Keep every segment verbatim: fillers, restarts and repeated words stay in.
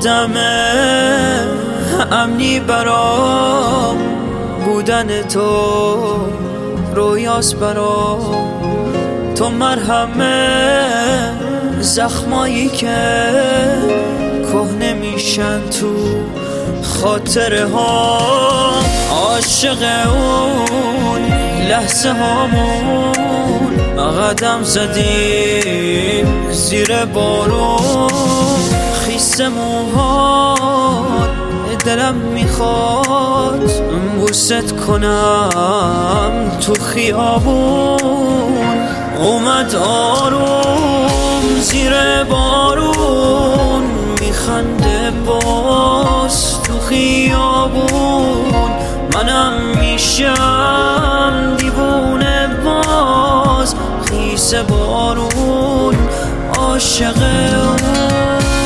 آدم امنی برام بودن تو رویاست برام. تو مرهمه زخمایی که کهنه میشن تو خاطره ها. عاشق اون لحظه هامون قدم زدیم زیر بارون. خیس موهات دلم میخواد بوست کنم تو خیابون. اومد آروم زیر بارون میخنده باز تو خیابون. منم میشم دیوونه باز خیس بارون عاشق اون.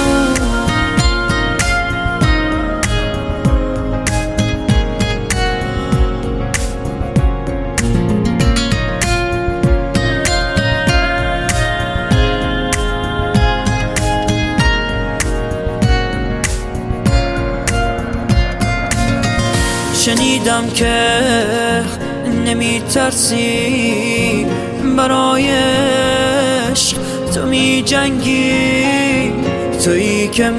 شنیدم که نمی ترسی برای عشق تو می جنگی. تویی که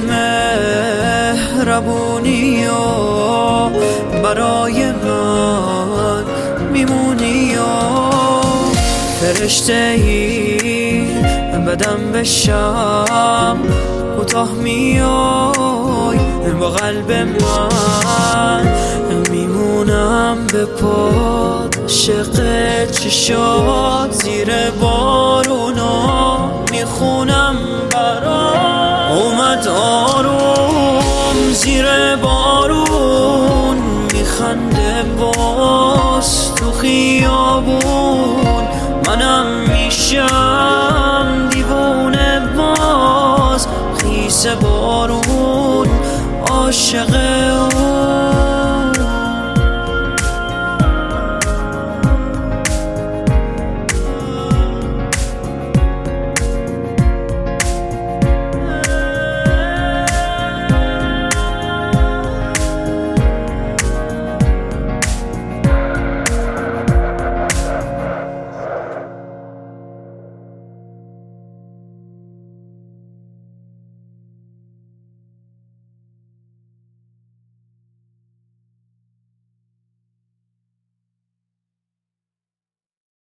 مهربونی و برای من میمونی و فرشته ای بدم بشم کوتاه میای با قلب من. میمونم به پاد عاشق چشات زیر بارونا میخونم برات. اومد آروم زیر بارون میخنده باز تو خیابون. منم میشم دیوونه باز خیس بارون عاشق